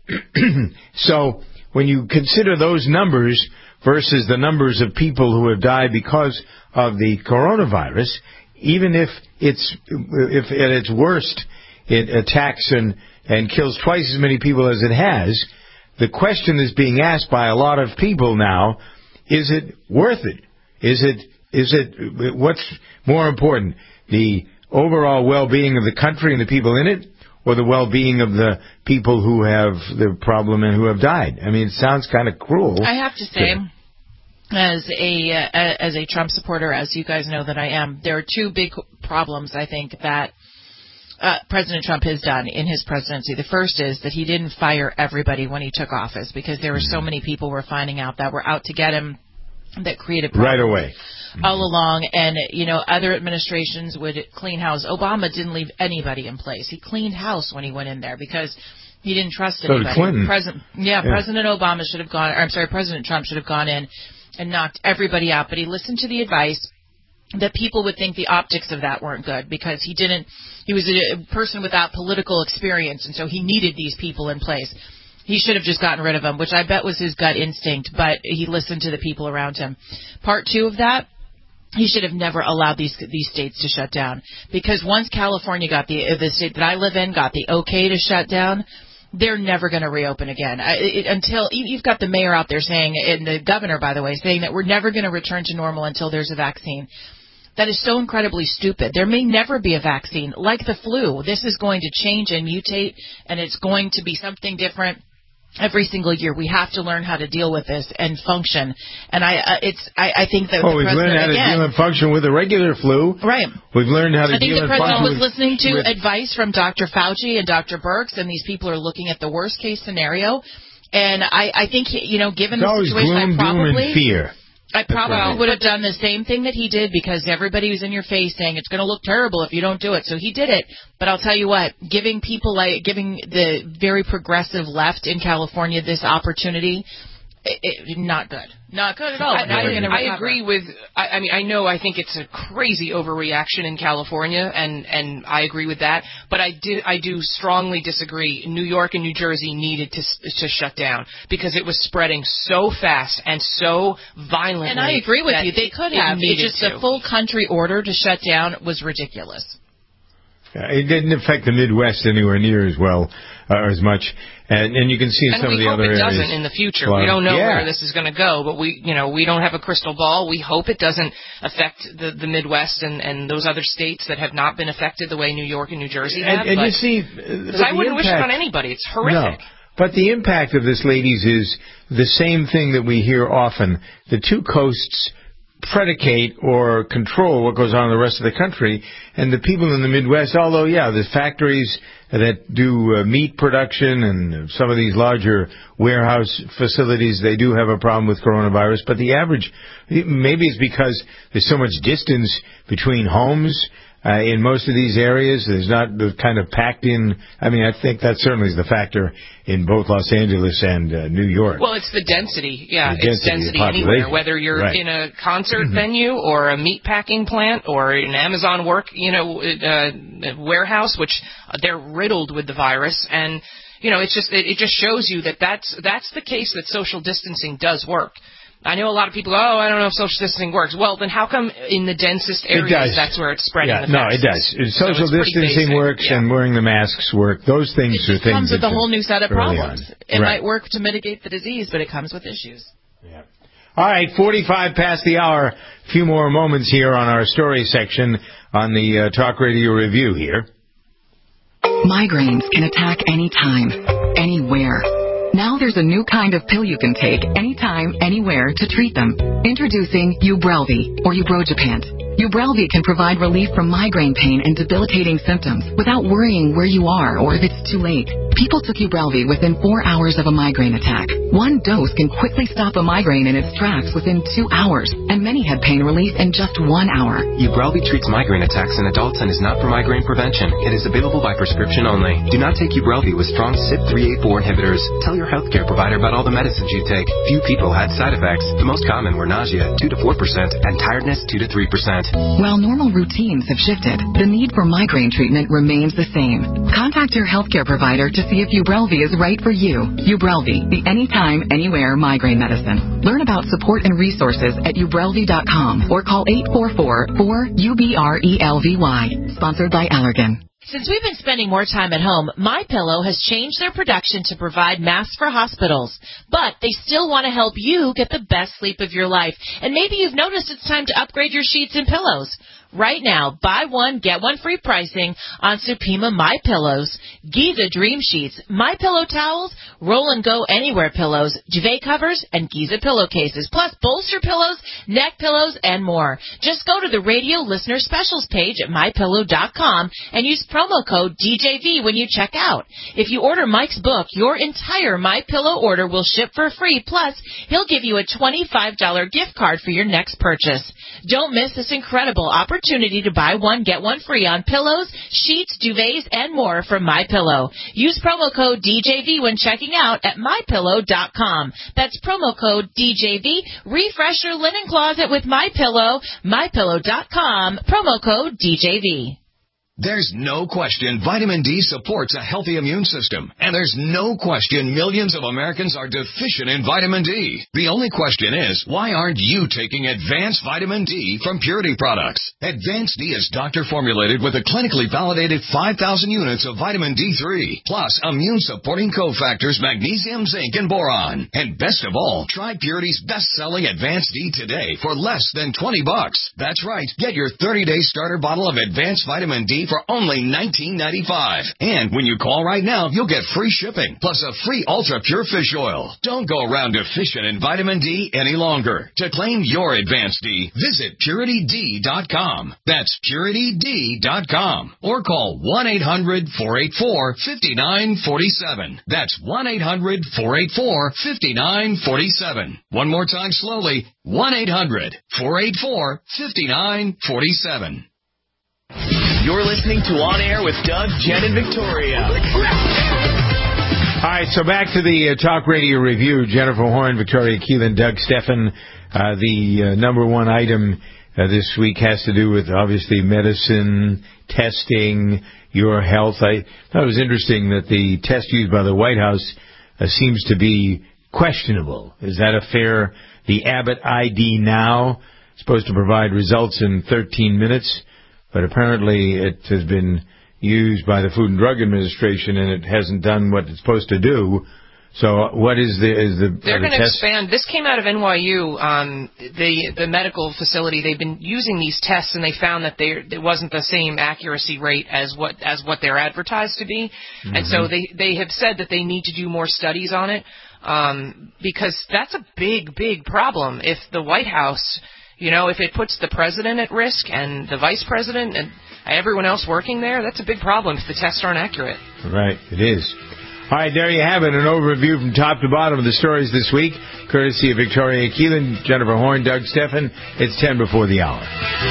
So when you consider those numbers versus the numbers of people who have died because of the coronavirus, even if it's if at its worst it attacks and, and kills twice as many people as it has, the question is being asked by a lot of people now, is it worth it? Is it, is it, what's more important, the overall well-being of the country and the people in it, or the well-being of the people who have the problem and who have died? I mean, it sounds kind of cruel. I have to say, as a uh, as a Trump supporter, as you guys know that I am, there are two big problems, I think, that uh, President Trump has done in his presidency. The first is that he didn't fire everybody when he took office, because there were so many people were finding out that were out to get him, that created problems right away all along. And, you know, other administrations would clean house. Obama didn't leave anybody in place. He cleaned house when he went in there because he didn't trust so anybody. Clinton. President, yeah, yeah, President Obama should have gone, or I'm sorry, President Trump should have gone in and knocked everybody out. But he listened to the advice that people would think the optics of that weren't good, because he didn't, he was a person without political experience, and so he needed these people in place. He should have just gotten rid of them, which I bet was his gut instinct, but he listened to the people around him. Part two of that, he should have never allowed these these states to shut down, because once California got the the state that I live in got the okay to shut down, they're never going to reopen again. I, it, until you've got the mayor out there saying, and the governor, by the way, saying that we're never going to return to normal until there's a vaccine. That is so incredibly stupid. There may never be a vaccine. Like the flu, this is going to change and mutate, and it's going to be something different every single year. We have to learn how to deal with this and function. And I, uh, it's, I, I think that oh, the we've president, learned how to again, deal and function with a regular flu. Right. We've learned how to I think deal the and function president was with, listening to with, advice from Doctor Fauci and Doctor Birx, and these people are looking at the worst case scenario. And I, I think, you know, given it's the always situation, gloom, I probably doom, and fear. I probably right. would have done the same thing that he did, because everybody was in your face saying it's going to look terrible if you don't do it. So he did it. But I'll tell you what, giving people like giving the very progressive left in California this opportunity, it, it, not good. Not good at all. I, I, I agree with, I, I mean, I know I think it's a crazy overreaction in California, and, and I agree with that, but I do, I do strongly disagree. New York and New Jersey needed to to shut down, because it was spreading so fast and so violently. And I agree with you. They could it have. It's just to. the full country order to shut down was ridiculous. Uh, it didn't affect the Midwest anywhere near as well, uh, as much, and, and you can see in and some of the other areas. And we hope it doesn't in the future. Well, we don't know yeah. where this is going to go, but we, you know, we don't have a crystal ball. We hope it doesn't affect the, the Midwest and, and those other states that have not been affected the way New York and New Jersey have. And, and but, you see, because I wouldn't impact, wish it on anybody. It's horrific. No. But the impact of this, ladies, is the same thing that we hear often. The two coasts predicate or control what goes on in the rest of the country, and the people in the Midwest, although, yeah, the factories that do uh, meat production and some of these larger warehouse facilities, they do have a problem with coronavirus, but the average, maybe it's because there's so much distance between homes uh, in most of these areas. There's not the kind of packed in, I mean, I think that certainly is the factor in both Los Angeles and uh, New York. Well, it's the density. Yeah, the it's density density anywhere, whether you're right. in a concert mm-hmm. venue or a meat packing plant or an Amazon work, you know, uh, warehouse, which they're riddled with the virus. And, you know, it's just, it, it just shows you that that's, that's the case that social distancing does work. I know a lot of people go, oh, I don't know if social distancing works. Well, then how come in the densest areas that's where it's spreading yeah, the fastest? No, it does. Social so distancing works yeah. and wearing the masks work. Those things it are just things comes with that a whole new set of problems. on. It right. might work to mitigate the disease, but it comes with issues. Yeah. All right, forty-five past the hour. A few more moments here on our story section on the uh, Talk Radio Review here. Migraines can attack anytime, anywhere. Now there's a new kind of pill you can take anytime, anywhere to treat them. Introducing Ubrelvy, or Ubrogepant. Ubrelvy can provide relief from migraine pain and debilitating symptoms without worrying where you are or if it's too late. People took Ubrelvy within four hours of a migraine attack. One dose can quickly stop a migraine in its tracks within two hours, and many had pain relief in just one hour. Ubrelvy treats migraine attacks in adults and is not for migraine prevention. It is available by prescription only. Do not take Ubrelvy with strong C Y P three A four inhibitors. Tell your healthcare provider about all the medicines you take. Few people had side effects. The most common were nausea, two to four percent, and tiredness, two to three percent. While normal routines have shifted, the need for migraine treatment remains the same. Contact your healthcare provider to see if Ubrelvy is right for you. Ubrelvy, the anytime, anywhere migraine medicine. Learn about support and resources at ubrelvy dot com or call eight four four, four, U B R E L V Y. Sponsored by Allergan. Since we've been spending more time at home, MyPillow has changed their production to provide masks for hospitals. But they still want to help you get the best sleep of your life. And maybe you've noticed it's time to upgrade your sheets and pillows. Right now, buy one, get one free pricing on Supima My Pillows, Giza Dream Sheets, My Pillow towels, Roll and Go Anywhere pillows, duvet covers, and Giza pillowcases, plus bolster pillows, neck pillows, and more. Just go to the radio listener specials page at my pillow dot com and use promo code D J V when you check out. If you order Mike's book, your entire My Pillow order will ship for free, plus he'll give you a twenty-five dollars gift card for your next purchase. Don't miss this incredible opportunity Opportunity to buy one, get one free on pillows, sheets, duvets, and more from MyPillow. Use promo code D J V when checking out at my pillow dot com. That's promo code D J V. Refresh your linen closet with MyPillow. my pillow dot com. Promo code D J V. There's no question vitamin D supports a healthy immune system. And there's no question millions of Americans are deficient in vitamin D. The only question is, why aren't you taking Advanced Vitamin D from Purity Products? Advanced D is doctor-formulated with a clinically validated five thousand units of vitamin D three, plus immune-supporting cofactors magnesium, zinc, and boron. And best of all, try Purity's best-selling Advanced D today for less than twenty bucks. That's right. Get your thirty-day starter bottle of Advanced Vitamin D for only nineteen ninety-five. And when you call right now, you'll get free shipping, plus a free Ultra Pure Fish Oil. Don't go around deficient in vitamin D any longer. To claim your Advanced D, visit purity d dot com. That's purity d dot com. Or call one eight hundred, four eight four, five nine four seven. That's one eight hundred, four eight four, five nine four seven. One more time slowly, one eight hundred, four eight four, five nine four seven. You're listening to On Air with Doug, Jen, and Victoria. All right, so back to the uh, Talk Radio Review. Jennifer Horn, Victoria Keelan, Doug Steffen. Uh, the uh, number one item uh, this week has to do with, obviously, medicine, testing, your health. I thought it was interesting that the test used by the White House uh, seems to be questionable. Is that a fair... The Abbott I D Now, supposed to provide results in thirteen minutes, but apparently it has been used by the Food and Drug Administration and it hasn't done what it's supposed to do. So what is the is the They're the going to test? expand. This came out of N Y U, um, the the medical facility. They've been using these tests, and they found that they it wasn't the same accuracy rate as what as what they're advertised to be. Mm-hmm. And so they they have said that they need to do more studies on it, um, because that's a big big problem. If the White House, you know, if it puts the president at risk and the vice president and everyone else working there, that's a big problem if the tests aren't accurate. Right, it is. All right, there you have it, an overview from top to bottom of the stories this week, courtesy of Victoria Keelan, Jennifer Horn, Doug Steffen. It's ten before the hour.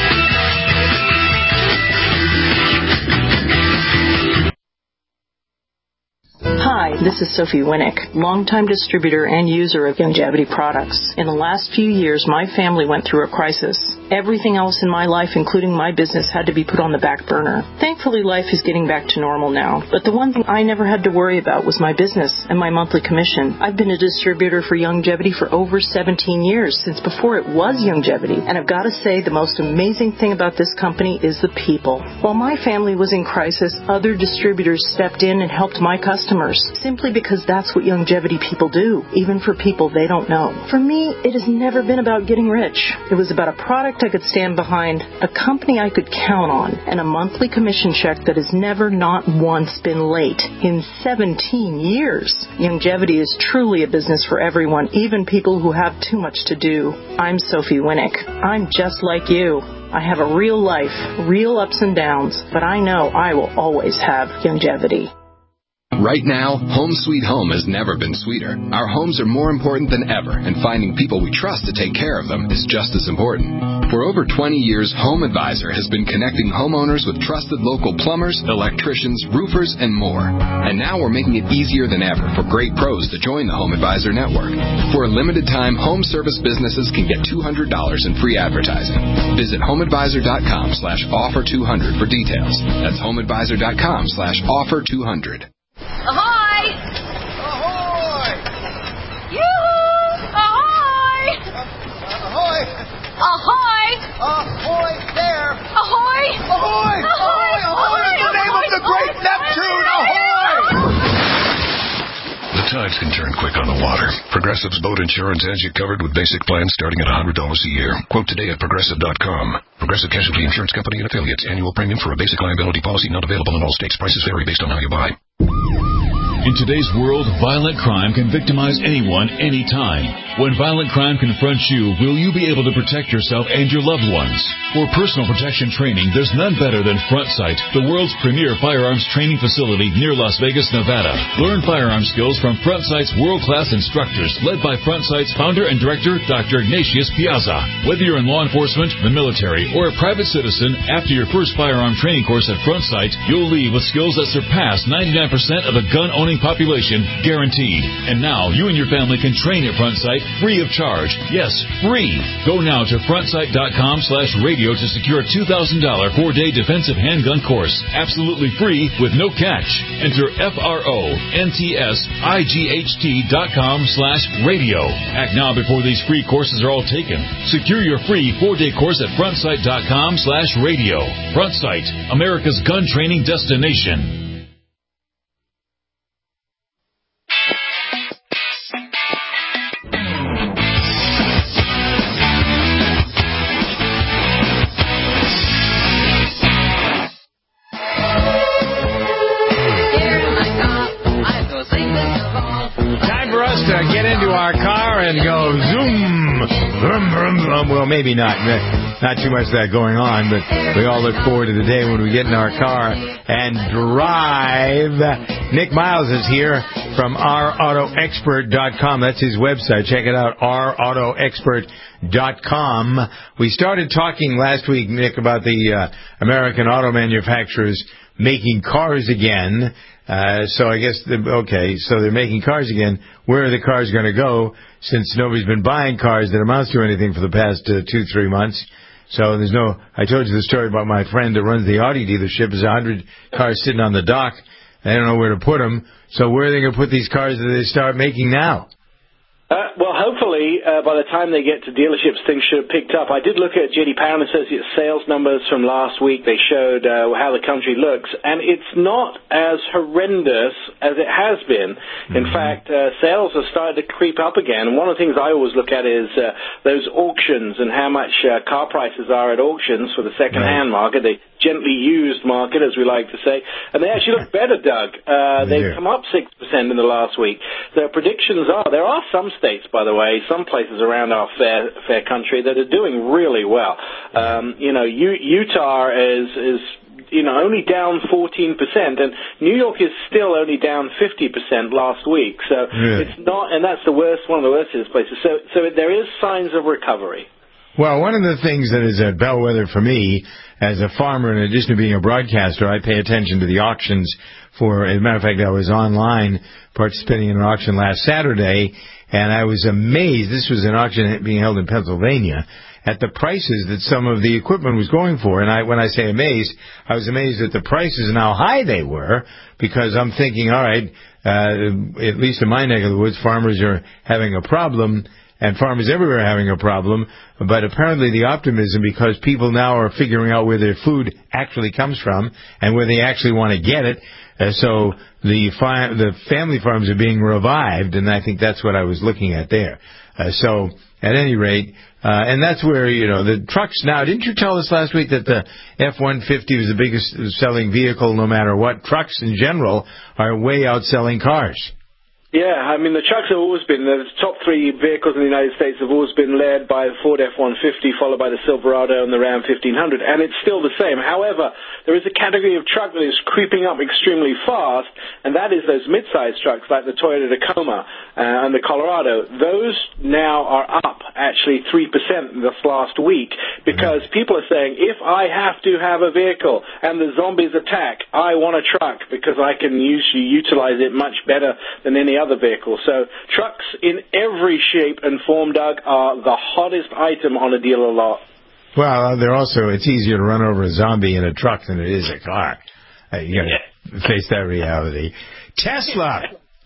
Hi, this is Sophie Winnick, longtime distributor and user of Youngevity products. In the last few years, my family went through a crisis. Everything else in my life, including my business, had to be put on the back burner. Thankfully, life is getting back to normal now. But the one thing I never had to worry about was my business and my monthly commission. I've been a distributor for Youngevity for over seventeen years, since before it was Youngevity. And I've got to say, the most amazing thing about this company is the people. While my family was in crisis, other distributors stepped in and helped my customers, simply because that's what Youngevity people do, even for people they don't know. For me, it has never been about getting rich. It was about a product I could stand behind, a company I could count on, and a monthly commission check that has never, not once, been late in seventeen years. Youngevity is truly a business for everyone, even people who have too much to do. I'm Sophie Winnick. I'm just like you. I have a real life, real ups and downs, but I know I will always have Youngevity. Right now, Home Sweet Home has never been sweeter. Our homes are more important than ever, and finding people we trust to take care of them is just as important. For over twenty years, Home Advisor has been connecting homeowners with trusted local plumbers, electricians, roofers, and more. And now we're making it easier than ever for great pros to join the Home Advisor network. For a limited time, home service businesses can get two hundred dollars in free advertising. Visit homeadvisor.com slash offer 200 for details. That's homeadvisor.com slash offer 200. Ahoy! Ahoy! Yoo-hoo! Ahoy! Ahoy! Ahoy! Ahoy there! Ahoy! Ahoy! Ahoy! Ahoy! In the name of the great Neptune! Ahoy! The tides can turn quick on the water. Progressive's boat insurance has you covered with basic plans starting at one hundred dollars a year. Quote today at progressive dot com. Progressive Casualty Insurance Company and Affiliates. Annual premium for a basic liability policy not available in all states. Prices vary based on how you buy. In today's world, violent crime can victimize anyone, anytime. When violent crime confronts you, will you be able to protect yourself and your loved ones? For personal protection training, there's none better than Front Sight, the world's premier firearms training facility near Las Vegas, Nevada. Learn firearm skills from Front Sight's world-class instructors, led by Front Sight's founder and director, Doctor Ignatius Piazza. Whether you're in law enforcement, the military, or a private citizen, after your first firearm training course at Front Sight, you'll leave with skills that surpass ninety-nine percent of the gun-owning population, guaranteed. And now you and your family can train at Front Sight free of charge. Yes, free. Go now to frontsight.com slash radio to secure a two thousand dollars four-day defensive handgun course. Absolutely free with no catch. Enter F R O N T S I G H T dot com slash radio. Act now before these free courses are all taken. Secure your free four-day course at frontsight.com slash radio. Front Sight, America's gun training destination. Get into our car and go zoom, vroom, vroom, vroom. Well, maybe not. Not too much of that going on, but we all look forward to the day when we get in our car and drive. Nick Miles is here from r auto expert dot com. That's his website. Check it out, r auto expert dot com. We started talking last week, Nick, about the uh, American auto manufacturers making cars again. Uh, so I guess, the, okay, so they're making cars again. Where are the cars going to go since nobody's been buying cars that amounts to anything for the past uh, two, three months? So there's no, I told you the story about my friend that runs the Audi dealership. There's a hundred cars sitting on the dock. They don't know where to put them. So where are they going to put these cars that they start making now? Uh, well, hopefully, uh, by the time they get to dealerships, things should have picked up. I did look at J D Power and Associates sales numbers from last week. They showed uh, how the country looks, and it's not as horrendous as it has been. In mm-hmm. fact, uh, sales have started to creep up again. And one of the things I always look at is uh, those auctions and how much uh, car prices are at auctions for the second-hand right. market, the gently used market, as we like to say. And they actually look better, Doug. Uh, they've yeah. come up six percent in the last week. The predictions are, there are some states, by the way, some places around our fair fair country that are doing really well. Um, you know, U- Utah is, is, you know, only down fourteen percent, and New York is still only down fifty percent last week. So yeah. it's not, and that's the worst, one of the worst of these places. So, so there is signs of recovery. Well, one of the things that is a bellwether for me as a farmer, in addition to being a broadcaster, I pay attention to the auctions for, as a matter of fact, I was online participating in an auction last Saturday, and I was amazed. This was an auction being held in Pennsylvania, at the prices that some of the equipment was going for. And I, when I say amazed, I was amazed at the prices and how high they were, because I'm thinking, all right, uh, at least in my neck of the woods, farmers are having a problem, and farmers everywhere are having a problem. But apparently the optimism, because people now are figuring out where their food actually comes from and where they actually want to get it. Uh, so the fi- the family farms are being revived, and I think that's what I was looking at there. Uh, so at any rate, uh, and that's where, you know, the trucks now, didn't you tell us last week that the F one fifty was the biggest selling vehicle no matter what? Trucks in general are way outselling cars. Yeah, I mean, the trucks have always been, the top three vehicles in the United States have always been led by the Ford F one fifty, followed by the Silverado and the Ram fifteen hundred, and it's still the same. However, there is a category of truck that is creeping up extremely fast, and that is those mid-sized trucks like the Toyota Tacoma uh, and the Colorado. Those now are up, actually, three percent this last week, because people are saying, if I have to have a vehicle and the zombies attack, I want a truck because I can usually utilize it much better than any other vehicle. So trucks in every shape and form, Doug, are the hottest item on a dealer lot. Well, they're also, it's easier to run over a zombie in a truck than it is a car. Uh, you got to face that reality. Tesla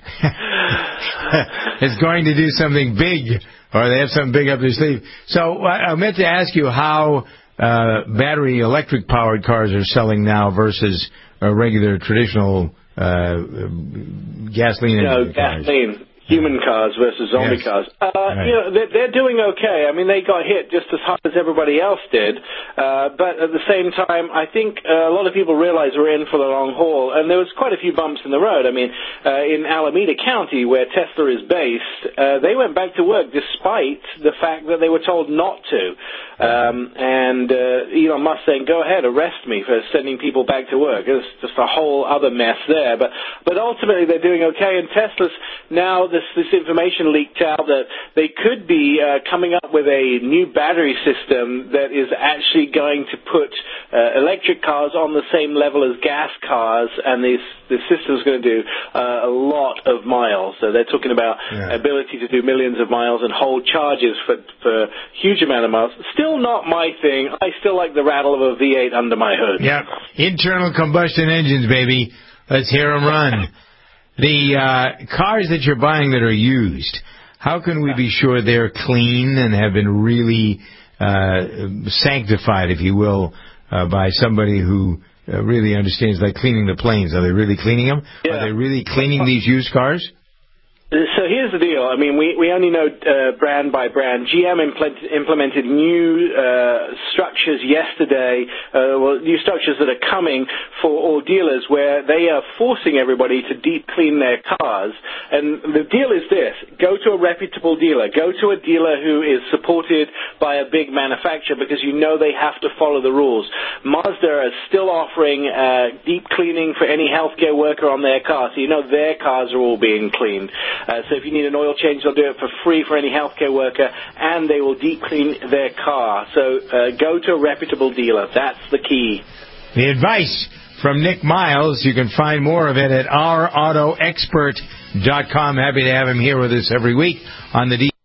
is going to do something big, or they have something big up their sleeve. So I meant to ask you how uh, battery electric powered cars are selling now versus uh, regular traditional uh, gasoline no, engine cars. gasoline. Human cars versus zombie yes. cars. Uh, right. You know, they're, they're doing okay. I mean, they got hit just as hard as everybody else did. Uh, but at the same time, I think uh, a lot of people realize we're in for the long haul. And there was quite a few bumps in the road. I mean, uh, in Alameda County, where Tesla is based, uh, they went back to work despite the fact that they were told not to. Um, and uh, Elon Musk saying, go ahead, arrest me for sending people back to work. It's just a whole other mess there. But, but ultimately, they're doing okay. And Tesla's now, this, this information leaked out that they could be uh, coming up with a new battery system that is actually going to put uh, electric cars on the same level as gas cars. And this, this system is going to do uh, a lot of miles. So they're talking about yeah. ability to do millions of miles and hold charges for, for huge amount of miles. Still not my thing. I still like the rattle of a V eight under my hood. Yep. Internal combustion engines, baby. Let's hear them run. The uh, cars that you're buying that are used, how can we be sure they're clean and have been really uh, sanctified, if you will, uh, by somebody who uh, really understands, like cleaning the planes? Are they really cleaning them? Yeah. Are they really cleaning these used cars? So here's the deal. I mean, we, we only know uh, brand by brand. G M impl- implemented new uh, structures yesterday, uh, well, new structures that are coming for all dealers where they are forcing everybody to deep clean their cars. And the deal is this. Go to a reputable dealer. Go to a dealer who is supported by a big manufacturer because you know they have to follow the rules. Mazda is still offering uh, deep cleaning for any healthcare worker on their car, so you know their cars are all being cleaned. Uh, so if you need an oil change, they'll do it for free for any healthcare worker, and they will deep clean their car. So uh, go to a reputable dealer. That's the key. The advice from Nick Miles. You can find more of it at our auto expert dot com. Happy to have him here with us every week on the D.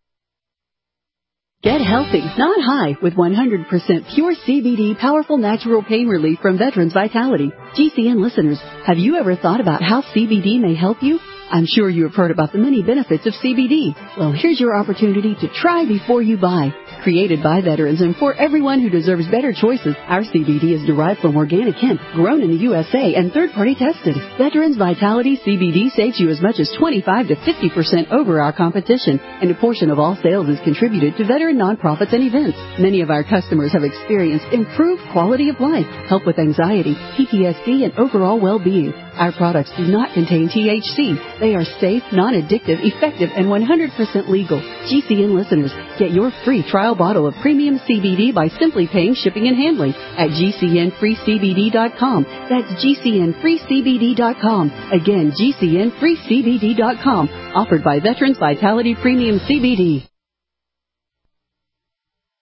Get healthy, not high, with one hundred percent pure C B D powerful natural pain relief from Veterans Vitality. G C N listeners, have you ever thought about how C B D may help you? I'm sure you have heard about the many benefits of C B D. Well, here's your opportunity to try before you buy. Created by veterans and for everyone who deserves better choices, our C B D is derived from organic hemp, grown in the U S A and third-party tested. Veterans Vitality C B D saves you as much as twenty-five to fifty percent over our competition, and a portion of all sales is contributed to veteran nonprofits and events. Many of our customers have experienced improved quality of life, help with anxiety, P T S D, and overall well-being. Our products do not contain T H C. They are safe, non-addictive, effective, and one hundred percent legal. G C N listeners, get your free trial bottle of premium C B D by simply paying shipping and handling at G C N free C B D dot com. That's G C N free C B D dot com. Again, G C N free C B D dot com. Offered by Veterans Vitality Premium C B D.